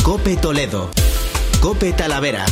COPE Toledo. COPE Talavera.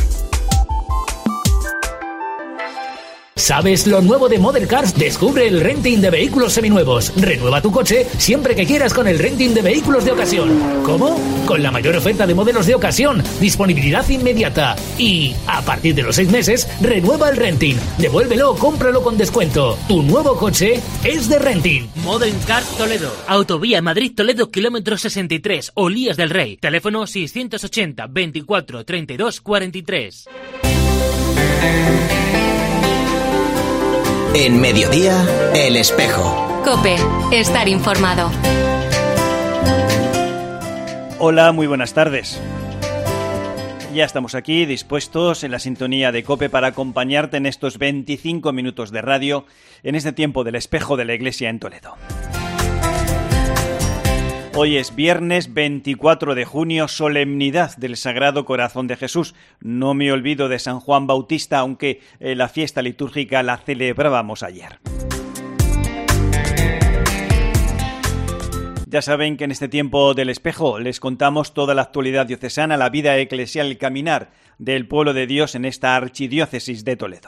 ¿Sabes lo nuevo de Model Cars? Descubre el renting de vehículos seminuevos. Renueva tu coche siempre que quieras con el renting de vehículos de ocasión. ¿Cómo? Con la mayor oferta de modelos de ocasión, disponibilidad inmediata. Y, a partir de los 6 meses, renueva el renting. Devuélvelo o cómpralo con descuento. Tu nuevo coche es de renting. Model Cars Toledo. Autovía Madrid-Toledo, kilómetro 63, Olías del Rey. Teléfono 680 24 32 43. En Mediodía, El Espejo. COPE. Estar informado. Hola, muy buenas tardes. Ya estamos aquí, dispuestos en la sintonía de COPE para acompañarte en estos 25 minutos de radio en este tiempo del Espejo de la Iglesia en Toledo. Hoy es viernes 24 de junio, solemnidad del Sagrado Corazón de Jesús. No me olvido de San Juan Bautista, aunque la fiesta litúrgica la celebrábamos ayer. Ya saben que en este tiempo del Espejo les contamos toda la actualidad diocesana, la vida eclesial, el caminar del pueblo de Dios en esta archidiócesis de Toledo.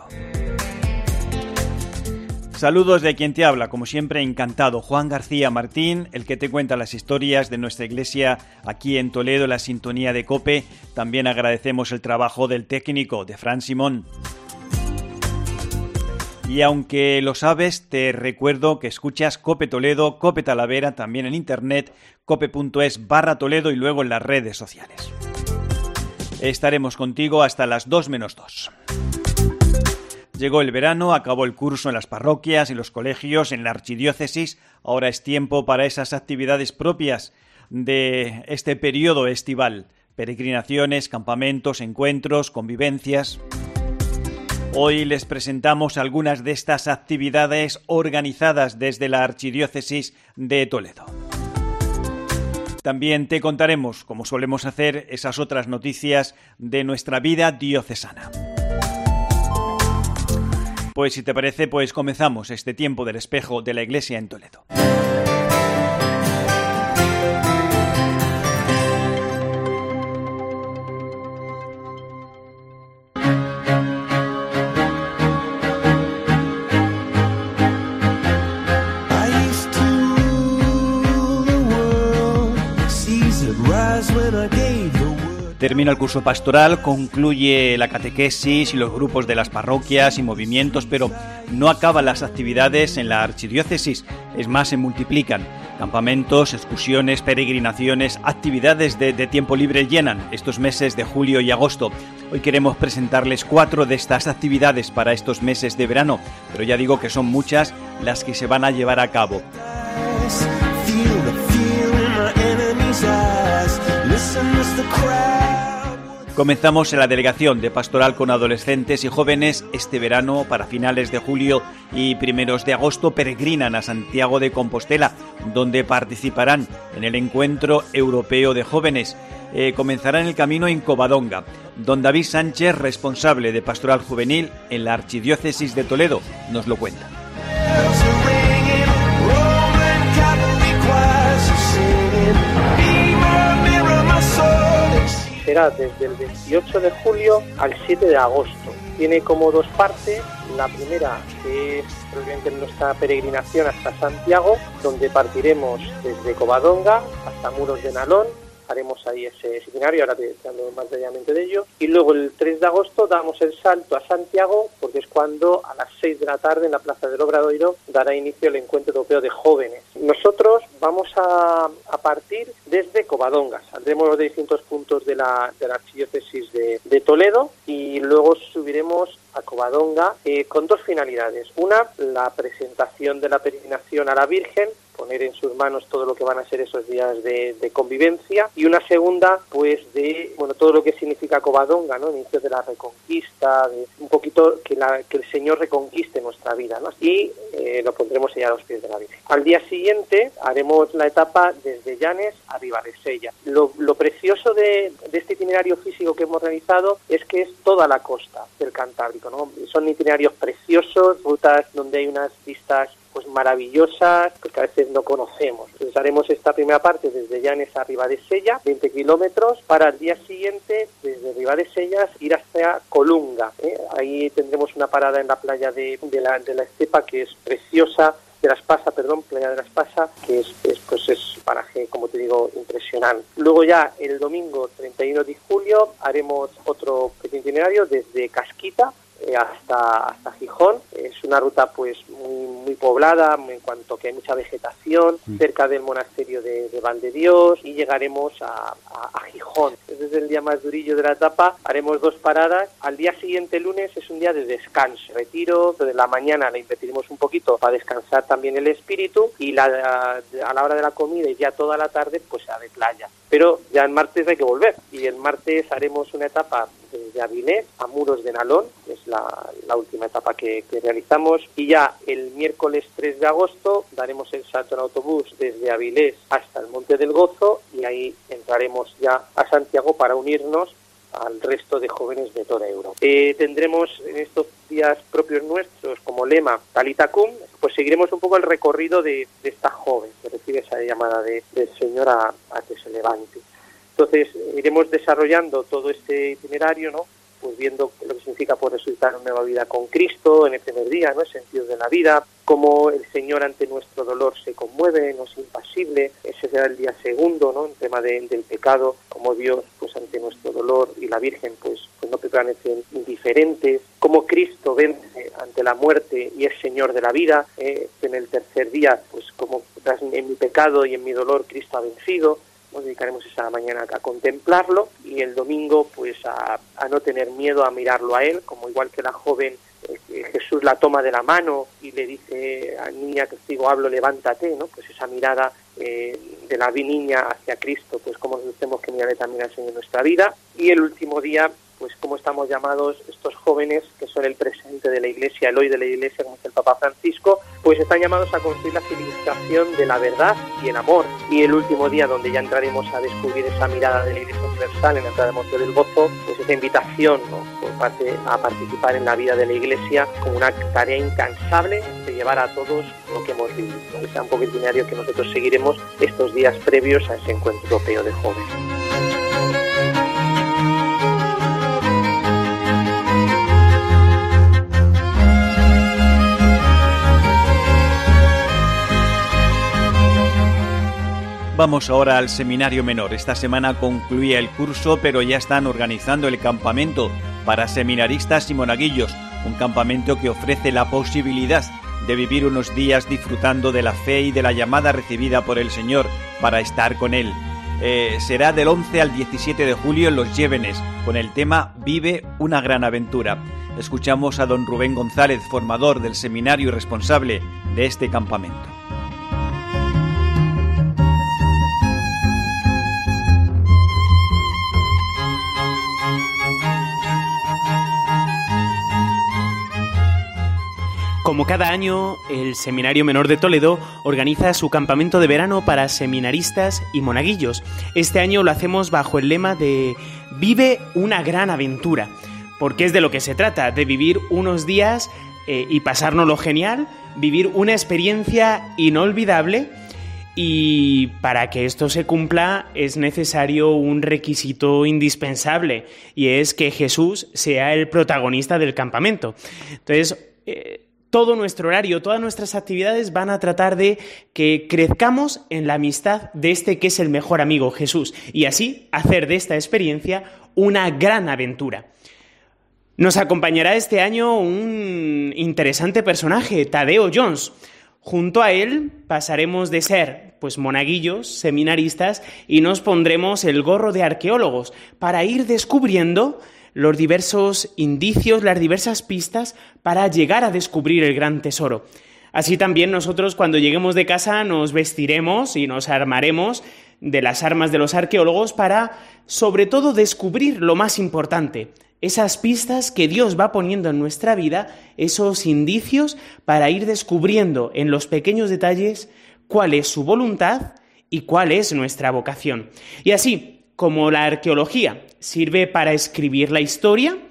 Saludos de quien te habla, como siempre encantado, Juan García Martín, el que te cuenta las historias de nuestra iglesia aquí en Toledo, la sintonía de COPE. También agradecemos el trabajo del técnico, de Fran Simón. Y aunque lo sabes, te recuerdo que escuchas COPE Toledo, COPE Talavera, también en internet, cope.es/Toledo y luego en las redes sociales. Estaremos contigo hasta las 2 menos 2. Llegó el verano, acabó el curso en las parroquias y los colegios, en la archidiócesis. Ahora es tiempo para esas actividades propias de este periodo estival. Peregrinaciones, campamentos, encuentros, convivencias. Hoy les presentamos algunas de estas actividades organizadas desde la archidiócesis de Toledo. También te contaremos, como solemos hacer, esas otras noticias de nuestra vida diocesana. Pues si te parece, pues comenzamos este tiempo del Espejo de la Iglesia en Toledo. Termina el curso pastoral, concluye la catequesis y los grupos de las parroquias y movimientos, pero no acaban las actividades en la archidiócesis. Es más, se multiplican. Campamentos, excursiones, peregrinaciones, actividades de tiempo libre llenan estos meses de julio y agosto. Hoy queremos presentarles 4 de estas actividades para estos meses de verano, pero ya digo que son muchas las que se van a llevar a cabo. Comenzamos en la delegación de pastoral con adolescentes y jóvenes. Este verano, para finales de julio y primeros de agosto, peregrinan a Santiago de Compostela, donde participarán en el Encuentro Europeo de Jóvenes. Comenzarán el camino en Covadonga. Don David Sánchez, responsable de pastoral juvenil en la archidiócesis de Toledo, nos lo cuenta. Será desde el 28 de julio al 7 de agosto. Tiene como 2 partes. La primera, que es probablemente nuestra peregrinación hasta Santiago, donde partiremos desde Covadonga hasta Muros de Nalón. Haremos ahí ese itinerario, ahora te hablo más detalladamente de ello. Y luego el 3 de agosto damos el salto a Santiago, porque es cuando a las 6 de la tarde en la Plaza del Obradoiro dará inicio el Encuentro Europeo de Jóvenes. Nosotros vamos a partir desde Covadonga. Saldremos de distintos puntos de la archidiócesis de Toledo y luego subiremos a Covadonga con 2 finalidades. Una, la presentación de la peregrinación a la Virgen, poner en sus manos todo lo que van a ser esos días de convivencia, y una segunda, pues de todo lo que significa Covadonga, ¿no? Inicio de la reconquista, de un poquito que el Señor reconquiste nuestra vida, ¿no? Y lo pondremos allá a los pies de la Virgen. Al día siguiente haremos la etapa desde Llanes a Ribadesella. Lo precioso de este itinerario físico que hemos realizado es que es toda la costa del Cantábrico, ¿no? Son itinerarios preciosos, rutas donde hay unas vistas pues maravillosas, que a veces no conocemos. Entonces haremos esta primera parte desde Llanes a Ribadesella, 20 kilómetros, para el día siguiente desde Ribadesella ir hasta Colunga. Ahí tendremos una parada en la playa de la Estepa, que es preciosa, Playa de la Espasa, que es paraje, como te digo, impresionante. Luego ya el domingo 31 de julio haremos otro pequeño itinerario desde Casquita hasta Gijón. Es una ruta pues muy poblada, en cuanto que hay mucha vegetación, cerca del monasterio de Valdedios, y llegaremos a Gijón. Desde el día más durillo de la etapa haremos 2 paradas. Al día siguiente, lunes, es un día de descanso, retiro. De la mañana la invertiremos un poquito para descansar también el espíritu, y a la hora de la comida y ya toda la tarde pues será de playa. Pero ya el martes hay que volver, y el martes haremos una etapa desde Avilés a Muros de Nalón, que es la última etapa que realizamos, y ya el miércoles 3 de agosto daremos el salto en autobús desde Avilés hasta el Monte del Gozo, y ahí entraremos ya a Santiago para unirnos al resto de jóvenes de toda Europa. Tendremos en estos días propios nuestros como lema Talita Cum, pues seguiremos un poco el recorrido de esta joven que recibe esa llamada del Señor a que se levante. Entonces iremos desarrollando todo este itinerario, ¿no? Pues viendo lo que significa pues resucitar una nueva vida con Cristo en el primer día, ¿no? El sentido de la vida, cómo el Señor ante nuestro dolor se conmueve, no es impasible. Ese será el día segundo, ¿no? El tema del pecado, cómo Dios pues ante nuestro dolor, y la Virgen pues no permanecen indiferentes, cómo Cristo vence ante la muerte y es Señor de la vida. En el tercer día pues como en mi pecado y en mi dolor Cristo ha vencido. Nos dedicaremos esa mañana a contemplarlo, y el domingo pues a no tener miedo a mirarlo a él, como igual que la joven, Jesús la toma de la mano y le dice: niña, que contigo hablo, levántate, ¿no? Pues esa mirada de la niña hacia Cristo, pues como nos tenemos que mirar también al Señor en nuestra vida. Y el último día, pues como estamos llamados estos jóvenes, que son el presente de la Iglesia, el hoy de la Iglesia, como dice el Papa Francisco, pues están llamados a construir la civilización de la verdad y el amor. Y el último día, donde ya entraremos a descubrir esa mirada de la Iglesia universal en la entrada del Monte del Gozo, pues esa invitación, ¿no? Por parte a participar en la vida de la Iglesia como una tarea incansable de llevar a todos lo que hemos vivido. Ese es un poco el itinerario que nosotros seguiremos estos días previos a ese encuentro europeo de jóvenes. Vamos ahora al seminario menor. Esta semana concluía el curso, pero ya están organizando el campamento para seminaristas y monaguillos, un campamento que ofrece la posibilidad de vivir unos días disfrutando de la fe y de la llamada recibida por el Señor para estar con Él. Será del 11 al 17 de julio en Los Llévenes, con el tema Vive una gran aventura. Escuchamos a don Rubén González, formador del seminario y responsable de este campamento. Como cada año, el Seminario Menor de Toledo organiza su campamento de verano para seminaristas y monaguillos. Este año lo hacemos bajo el lema de Vive una gran aventura, porque es de lo que se trata, de vivir unos días y pasárnoslo genial, vivir una experiencia inolvidable. Y para que esto se cumpla es necesario un requisito indispensable, y es que Jesús sea el protagonista del campamento. Entonces, todo nuestro horario, todas nuestras actividades van a tratar de que crezcamos en la amistad de este que es el mejor amigo, Jesús, y así hacer de esta experiencia una gran aventura. Nos acompañará este año un interesante personaje, Tadeo Jones. Junto a él pasaremos de ser monaguillos, seminaristas, y nos pondremos el gorro de arqueólogos para ir descubriendo los diversos indicios, las diversas pistas para llegar a descubrir el gran tesoro. Así también nosotros, cuando lleguemos de casa, nos vestiremos y nos armaremos de las armas de los arqueólogos para, sobre todo, descubrir lo más importante, esas pistas que Dios va poniendo en nuestra vida, esos indicios para ir descubriendo en los pequeños detalles cuál es su voluntad y cuál es nuestra vocación. Y así, como la arqueología sirve para escribir la historia,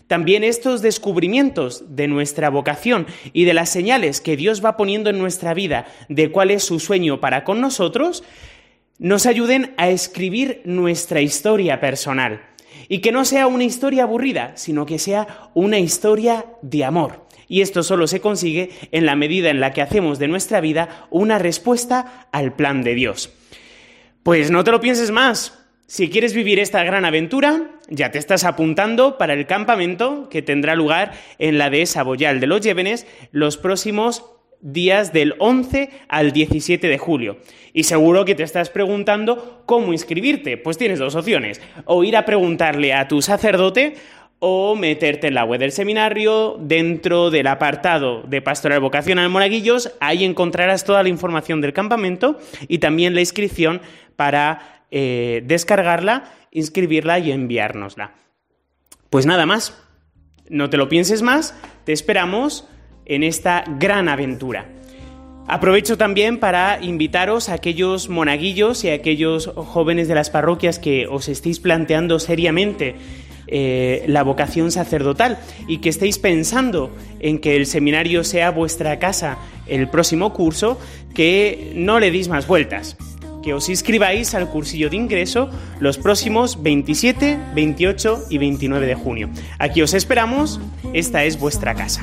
También estos descubrimientos de nuestra vocación y de las señales que Dios va poniendo en nuestra vida de cuál es su sueño para con nosotros, nos ayuden a escribir nuestra historia personal. Y que no sea una historia aburrida, sino que sea una historia de amor. Y esto solo se consigue en la medida en la que hacemos de nuestra vida una respuesta al plan de Dios. Pues no te lo pienses más. Si quieres vivir esta gran aventura, ya te estás apuntando para el campamento que tendrá lugar en la dehesa Boyal de los Llévenes los próximos días del 11 al 17 de julio. Y seguro que te estás preguntando cómo inscribirte. Pues tienes dos opciones: o ir a preguntarle a tu sacerdote o meterte en la web del seminario, dentro del apartado de Pastoral Vocacional Monaguillos. Ahí encontrarás toda la información del campamento y también la inscripción para descargarla, inscribirla y enviárnosla. Pues nada más, no te lo pienses más, te esperamos en esta gran aventura. Aprovecho también para invitaros a aquellos monaguillos y a aquellos jóvenes de las parroquias que os estéis planteando seriamente la vocación sacerdotal y que estéis pensando en que el seminario sea vuestra casa el próximo curso, que no le deis más vueltas, que os inscribáis al cursillo de ingreso los próximos 27, 28 y 29 de junio. Aquí os esperamos, esta es vuestra casa.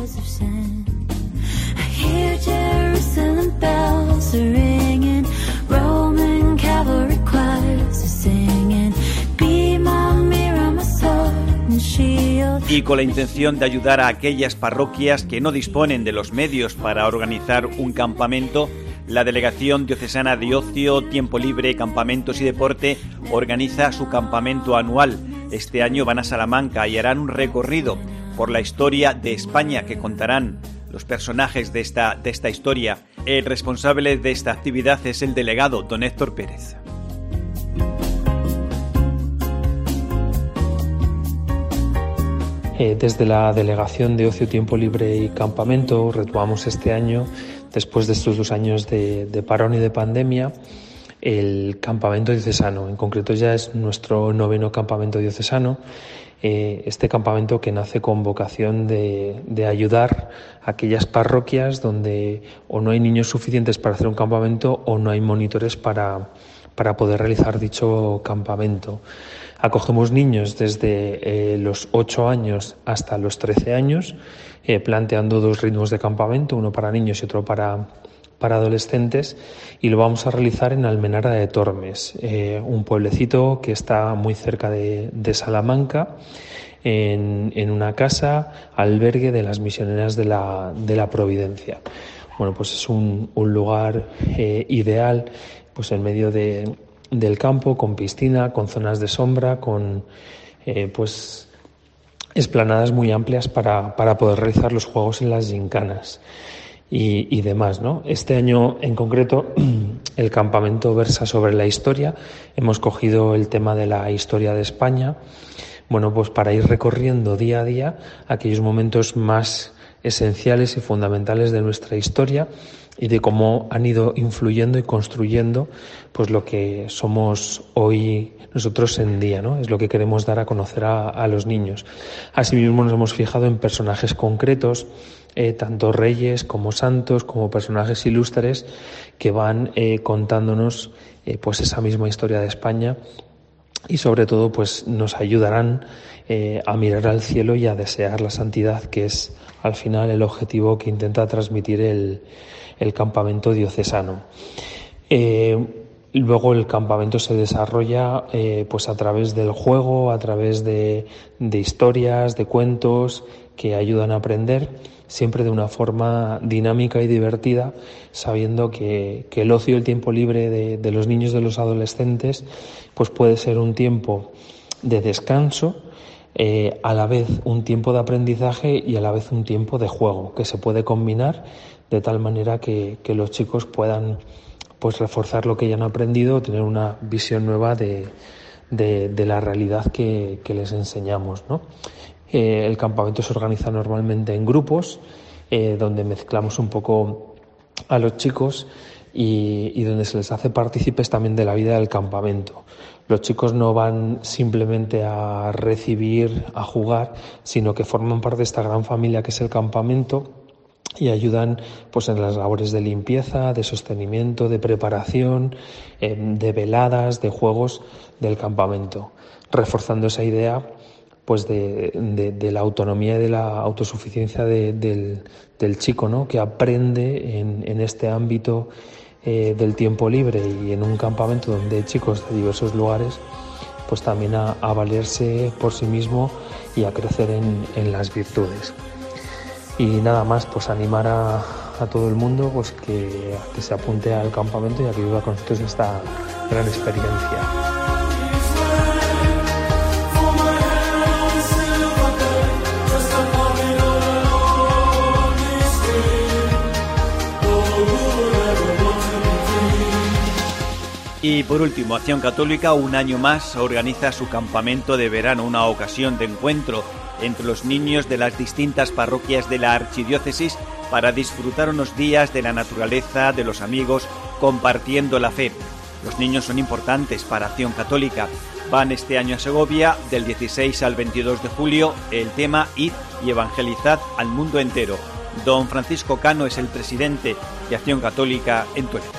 Y con la intención de ayudar a aquellas parroquias que no disponen de los medios para organizar un campamento, la Delegación Diocesana de Ocio, Tiempo Libre, Campamentos y Deporte organiza su campamento anual. Este año van a Salamanca y harán un recorrido por la historia de España que contarán los personajes de esta historia. El responsable de esta actividad es el delegado, don Héctor Pérez. Desde la Delegación de Ocio, Tiempo Libre y Campamento retomamos este año, después de estos 2 años de parón y de pandemia, el campamento diocesano. En concreto ya es nuestro 9º campamento diocesano. Este campamento que nace con vocación de ayudar a aquellas parroquias donde o no hay niños suficientes para hacer un campamento o no hay monitores para poder realizar dicho campamento. Acogemos niños desde los 8 años hasta los 13 años, planteando 2 ritmos de campamento, uno para niños y otro para adolescentes, y lo vamos a realizar en Almenara de Tormes, un pueblecito que está muy cerca de Salamanca, en una casa albergue de las misioneras de la Providencia. Bueno, pues es un lugar ideal, pues en medio del campo, con piscina, con zonas de sombra, con pues explanadas muy amplias para poder realizar los juegos en las gincanas y demás, ¿no? Este año en concreto el campamento versa sobre la historia. Hemos cogido el tema de la historia de España, bueno, pues para ir recorriendo día a día aquellos momentos más esenciales y fundamentales de nuestra historia y de cómo han ido influyendo y construyendo pues lo que somos hoy nosotros en día, ¿no? Es lo que queremos dar a conocer a los niños. Asimismo nos hemos fijado en personajes concretos, tanto reyes como santos, como personajes ilustres que van contándonos pues esa misma historia de España y sobre todo pues nos ayudarán a mirar al cielo y a desear la santidad, que es al final el objetivo que intenta transmitir el campamento diocesano. Luego el campamento se desarrolla pues a través del juego, a través de historias, de cuentos que ayudan a aprender, siempre de una forma dinámica y divertida, sabiendo que el ocio y el tiempo libre de los niños, de los adolescentes, pues puede ser un tiempo de descanso, a la vez un tiempo de aprendizaje y a la vez un tiempo de juego, que se puede combinar de tal manera que los chicos puedan pues reforzar lo que ya han aprendido, tener una visión nueva de la realidad que les enseñamos, ¿no? El campamento se organiza normalmente en grupos, donde mezclamos un poco a los chicos y donde se les hace partícipes también de la vida del campamento. Los chicos no van simplemente a recibir, a jugar, sino que forman parte de esta gran familia que es el campamento y ayudan pues en las labores de limpieza, de sostenimiento, de preparación, de veladas, de juegos del campamento, reforzando esa idea pues de la autonomía y de la autosuficiencia del chico, ¿no? Que aprende en este ámbito del tiempo libre y en un campamento donde hay chicos de diversos lugares, pues también a valerse por sí mismo y a crecer en las virtudes. Y nada más, pues animar a todo el mundo pues que se apunte al campamento y a que viva con nosotros esta gran experiencia. Y por último, Acción Católica, un año más, organiza su campamento de verano, una ocasión de encuentro entre los niños de las distintas parroquias de la archidiócesis para disfrutar unos días de la naturaleza, de los amigos, compartiendo la fe. Los niños son importantes para Acción Católica. Van este año a Segovia, del 16 al 22 de julio, el tema Id y evangelizad al mundo entero. Don Francisco Cano es el presidente de Acción Católica en Toledo.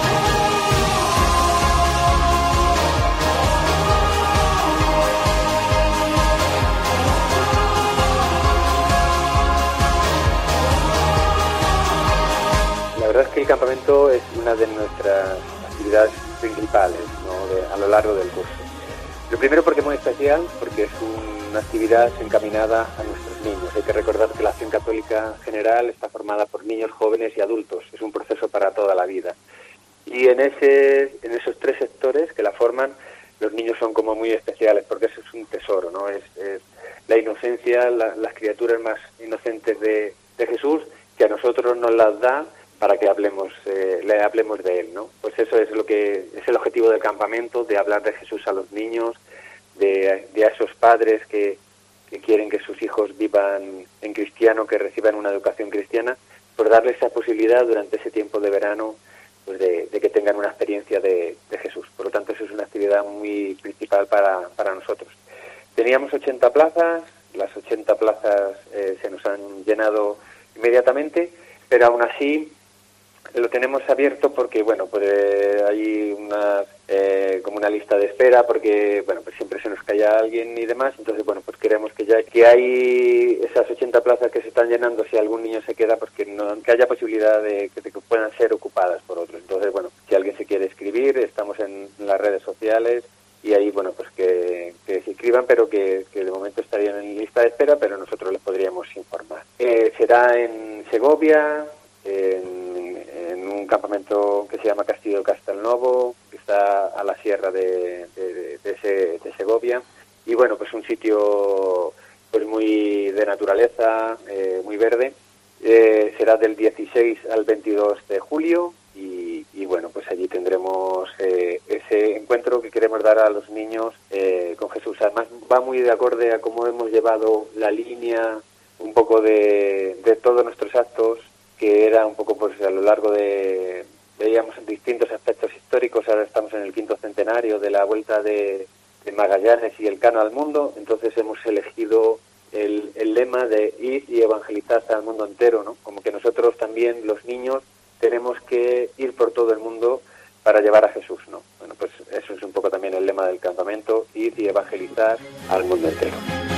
La verdad es que el campamento es una de nuestras actividades principales, ¿no? A lo largo del curso. Lo primero porque es muy especial, porque es una actividad encaminada a nuestros niños. Hay que recordar que la Acción Católica general está formada por niños, jóvenes y adultos. Es un proceso para toda la vida. Y en esos tres sectores que la forman, los niños son como muy especiales, porque eso es un tesoro, ¿no? Es la inocencia, las criaturas más inocentes de Jesús, que a nosotros nos las da para que le hablemos de él, ¿no? Pues eso es lo que es el objetivo del campamento, de hablar de Jesús a los niños, de a esos padres que quieren que sus hijos vivan en cristiano, que reciban una educación cristiana, por darles esa posibilidad durante ese tiempo de verano, pues de que tengan una experiencia de Jesús. Por lo tanto, eso es una actividad muy principal para nosotros. Teníamos 80 plazas, las 80 plazas se nos han llenado inmediatamente, pero aún así lo tenemos abierto porque, bueno, pues hay como una lista de espera, porque, bueno, pues siempre se nos cae alguien y demás. Entonces, bueno, pues queremos que hay esas 80 plazas que se están llenando, si algún niño se queda, pues que haya posibilidad de que puedan ser ocupadas por otros. Entonces, bueno, si alguien se quiere escribir, estamos en las redes sociales y ahí, bueno, pues que se inscriban, pero que de momento estarían en lista de espera, pero nosotros les podríamos informar. Será en Segovia, en un campamento que se llama Castillo de Castelnovo, que está a la sierra de Segovia, y bueno, pues un sitio pues muy de naturaleza, muy verde. Será del 16 al 22 de julio y bueno, pues allí tendremos ese encuentro que queremos dar a los niños con Jesús. Además va muy de acorde a cómo hemos llevado la línea un poco de todos nuestros actos, que era un poco pues a lo largo veíamos distintos aspectos históricos. Ahora estamos en el 5º centenario de la vuelta de Magallanes y el Cano al mundo. Entonces hemos elegido el lema de ir y evangelizar al mundo entero, ¿no? Como que nosotros también, los niños, tenemos que ir por todo el mundo para llevar a Jesús, ¿no? Bueno, pues eso es un poco también el lema del campamento, ir y evangelizar al mundo entero.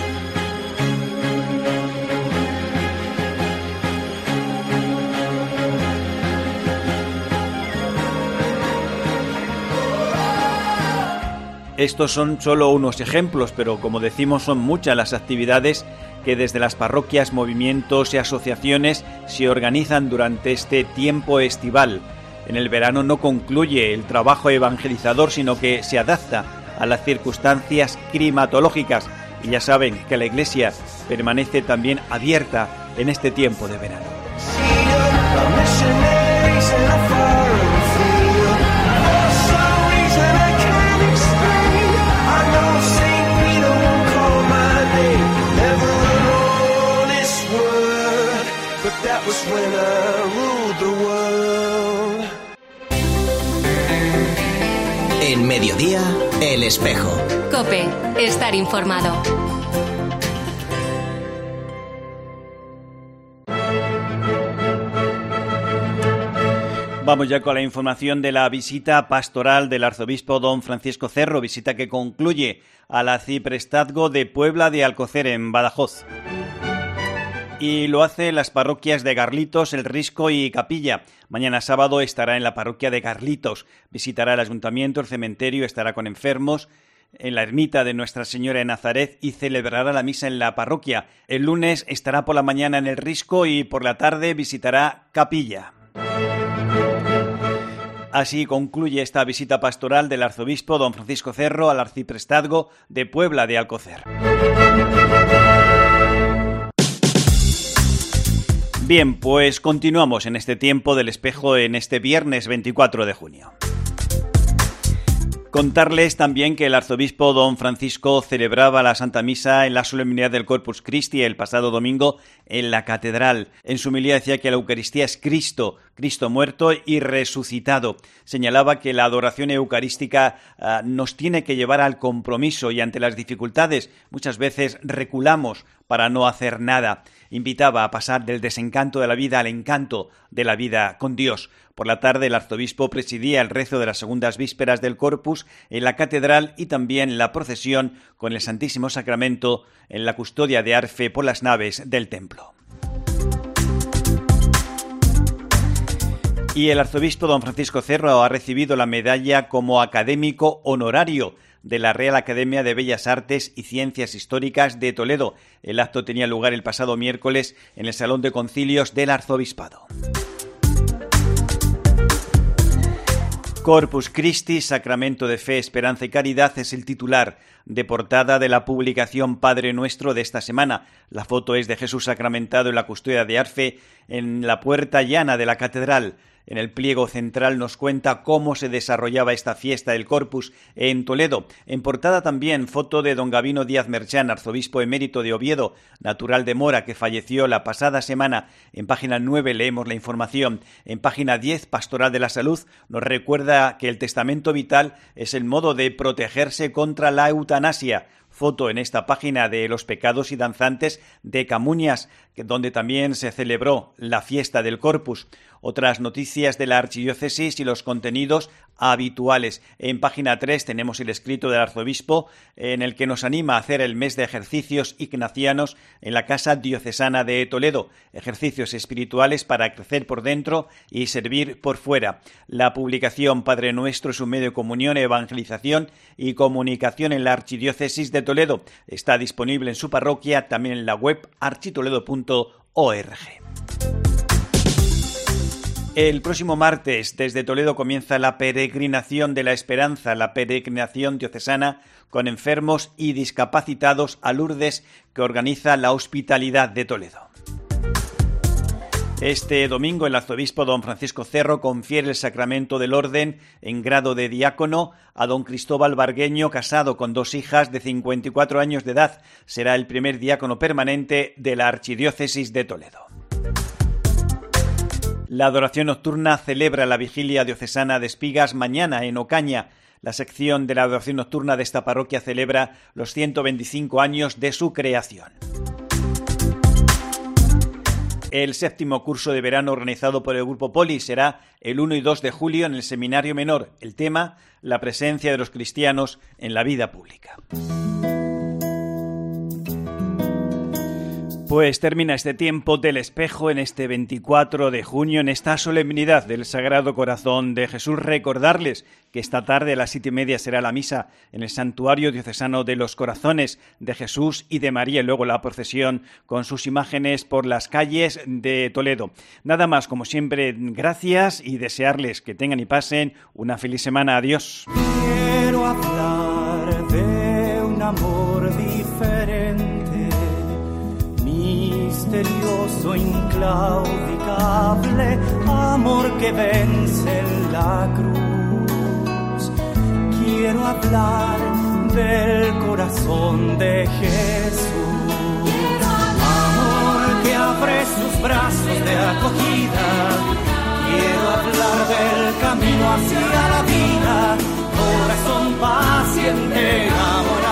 Estos son solo unos ejemplos, pero como decimos son muchas las actividades que desde las parroquias, movimientos y asociaciones se organizan durante este tiempo estival. En el verano no concluye el trabajo evangelizador, sino que se adapta a las circunstancias climatológicas. Y ya saben que la Iglesia permanece también abierta en este tiempo de verano. En Mediodía, El Espejo. COPE. Estar informado. Vamos ya con la información de la visita pastoral del arzobispo don Francisco Cerro, visita que concluye al arciprestazgo de Puebla de Alcocer en Badajoz. Y lo hace en las parroquias de Garlitos, El Risco y Capilla. Mañana sábado estará en la parroquia de Garlitos, visitará el ayuntamiento, el cementerio, estará con enfermos, en la ermita de Nuestra Señora de Nazaret y celebrará la misa en la parroquia. El lunes estará por la mañana en El Risco y por la tarde visitará Capilla. Así concluye esta visita pastoral del arzobispo don Francisco Cerro al arciprestazgo de Puebla de Alcocer. Bien, pues continuamos en este tiempo del espejo en este viernes 24 de junio. Contarles también que el arzobispo don Francisco celebraba la Santa Misa en la solemnidad del Corpus Christi el pasado domingo en la catedral. En su homilía decía que la Eucaristía es Cristo, Cristo muerto y resucitado. Señalaba que la adoración eucarística nos tiene que llevar al compromiso y ante las dificultades muchas veces reculamos para no hacer nada. Invitaba a pasar del desencanto de la vida al encanto de la vida con Dios. Por la tarde el arzobispo presidía el rezo de las segundas vísperas del Corpus en la catedral y también la procesión con el Santísimo Sacramento en la custodia de arfe por las naves del templo. Y el arzobispo don Francisco Cerro ha recibido la medalla como académico honorario de la Real Academia de Bellas Artes y Ciencias Históricas de Toledo. El acto tenía lugar el pasado miércoles en el Salón de Concilios del Arzobispado. Corpus Christi, Sacramento de Fe, Esperanza y Caridad es el titular de portada de la publicación Padre Nuestro de esta semana. La foto es de Jesús sacramentado en la custodia de arfe en la puerta llana de la catedral. En el pliego central nos cuenta cómo se desarrollaba esta fiesta del Corpus en Toledo. En portada también foto de don Gabino Díaz Merchán, arzobispo emérito de Oviedo, natural de Mora, que falleció la pasada semana. En página 9 leemos la información. En página 10, Pastoral de la Salud nos recuerda que el testamento vital es el modo de protegerse contra la eutanasia. Foto en esta página de Los Pecados y Danzantes de Camuñas, donde también se celebró la fiesta del Corpus. Otras noticias de la archidiócesis y los contenidos habituales. En página 3 tenemos el escrito del arzobispo en el que nos anima a hacer el mes de ejercicios ignacianos en la Casa Diocesana de Toledo. Ejercicios espirituales para crecer por dentro y servir por fuera. La publicación Padre Nuestro es un medio de comunión, evangelización y comunicación en la archidiócesis de Toledo. Está disponible en su parroquia, también en la web architoledo.org. El próximo martes desde Toledo comienza la peregrinación de la esperanza, la peregrinación diocesana con enfermos y discapacitados a Lourdes que organiza la Hospitalidad de Toledo. Este domingo el arzobispo don Francisco Cerro confiere el sacramento del orden en grado de diácono a don Cristóbal Bargueño, casado con 2 hijas de 54 años de edad. Será el primer diácono permanente de la archidiócesis de Toledo. La adoración nocturna celebra la vigilia diocesana de Espigas mañana en Ocaña. La sección de la adoración nocturna de esta parroquia celebra los 125 años de su creación. El 7º curso de verano organizado por el Grupo Poli será el 1 y 2 de julio en el Seminario Menor. El tema, la presencia de los cristianos en la vida pública. Pues termina este tiempo del espejo en este 24 de junio, en esta solemnidad del Sagrado Corazón de Jesús. Recordarles que esta tarde a las 7:30 será la misa en el Santuario Diocesano de los Corazones de Jesús y de María, y luego la procesión con sus imágenes por las calles de Toledo. Nada más, como siempre, gracias y desearles que tengan y pasen una feliz semana. Adiós. Quiero hablar de un amor diferente, misterioso, inclaudicable, amor que vence la cruz. Quiero hablar del corazón de Jesús, amor que abre sus brazos de acogida. Quiero hablar del camino hacia la vida, corazón paciente enamorado.